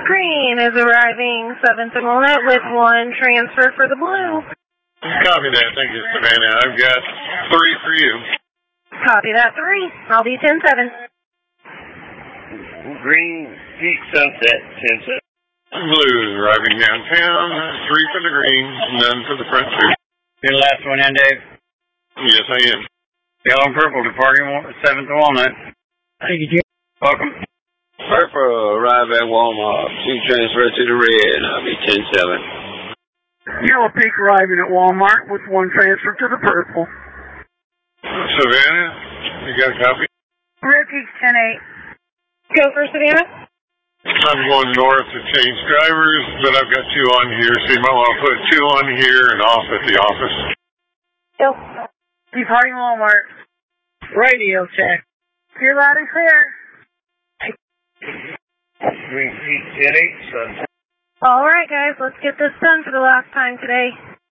Green is arriving 7th and Walnut with 1 transfer for the Blue. Copy that. Thank you, Savannah. I've got 3 for you. Copy that 3. I'll be 10-7. Green, Peak Sunset, 10-7. Blues arriving downtown. 3 for the green, none for the front 2. You're the last one in, Dave? Yes, I am. Yellow and purple departing 7th and Walnut. Thank you, Jim. Welcome. Purple arrive at Walmart. 2 transfer to the red. I'll be 10-7. Yellow Peak arriving at Walmart with 1 transfer to the purple. Savannah, you got a copy? Red Peak's 10-8. Go for Savannah. I'm going north to change drivers, but I've got 2 on here, so you might want to put 2 on here and off at the office. Go. Departing Walmart. Radio check. You're loud and clear. Green, Peak, 10-8, Sunset. All right, guys, let's get this done for the last time today.